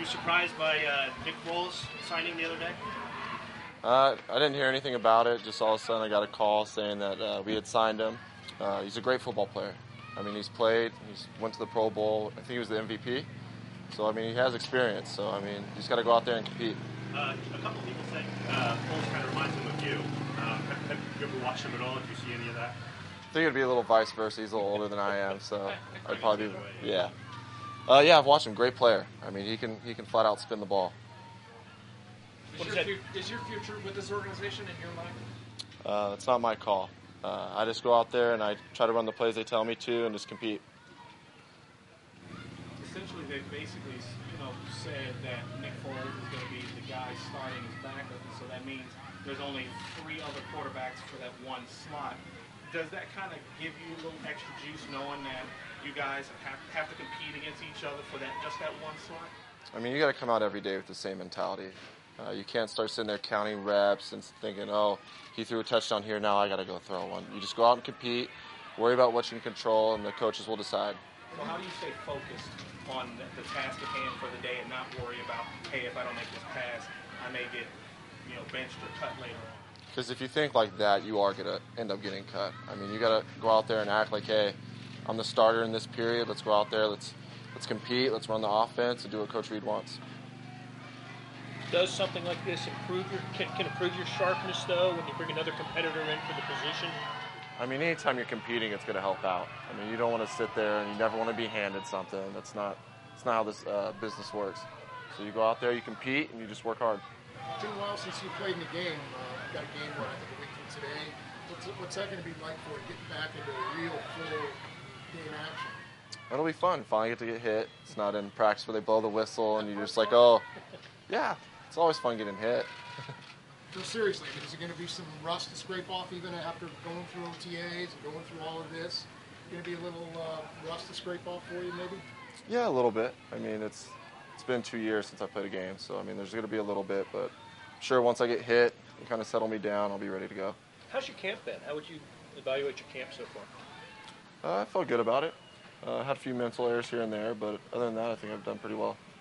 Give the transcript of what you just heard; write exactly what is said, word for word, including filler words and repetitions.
surprised by uh, Nick Foles signing the other day? Uh, I didn't hear anything about it. Just all of a sudden I got a call saying that uh, we had signed him. Uh, he's a great football player. I mean, he's played. He's went to the Pro Bowl. I think he was the M V P. So, I mean, he has experience. So, I mean, he's got to go out there and compete. Uh, a couple people say uh, Foles kind of reminds him of you. Um, have, have you ever watched him at all? Did you see any of that? I think it'd be a little vice versa. He's a little older than I am, so I'd probably be, yeah. Uh, yeah, I've watched him. Great player. I mean, he can he can flat out spin the ball. Is your, fu- is your future with this organization in your mind? Uh, it's not my call. Uh, I just go out there and I try to run the plays they tell me to and just compete. Essentially, they basically, you know, said that Nick Foles is going to be the guy starting his backup, and so that means there's only three other quarterbacks for that one slot. Does that kind of give you a little extra juice knowing that you guys have, have to compete against each other for that just that one slot? I mean, you got to come out every day with the same mentality. Uh, you can't start sitting there counting reps and thinking, oh, he threw a touchdown here, now I got to go throw one. You just go out and compete, worry about what you can control, and the coaches will decide. So how do you stay focused on the, the task at hand for the day and not worry about, hey, if I don't make this pass, I may get, you know, benched or cut later on? Because if you think like that, you are going to end up getting cut. I mean, you got to go out there and act like, hey, I'm the starter in this period. Let's go out there. Let's let's compete. Let's run the offense and do what Coach Reid wants. Does something like this improve your can, can improve your sharpness though when you bring another competitor in for the position? I mean, anytime you're competing, it's going to help out. I mean, you don't want to sit there and you never want to be handed something. That's not that's not how this uh, business works. So you go out there, you compete, and you just work hard. It's been a while since you played in the game. Uh, you've got a game, what, I think a week from today. What's, what's that going to be like for getting back into a real full game action? It'll be fun. Finally get to get hit. It's not in practice where they blow the whistle and you're just like, oh, yeah. It's always fun getting hit. So seriously, is there going to be some rust to scrape off even after going through O T As and going through all of this? Going to be a little uh, rust to scrape off for you maybe? Yeah, a little bit. I mean, it's it's been two years since I played a game, so I mean, there's going to be a little bit, but I'm sure once I get hit and kind of settle me down, I'll be ready to go. How's your camp been? How would you evaluate your camp so far? Uh, I felt good about it. I uh, had a few mental errors here and there, but other than that, I think I've done pretty well.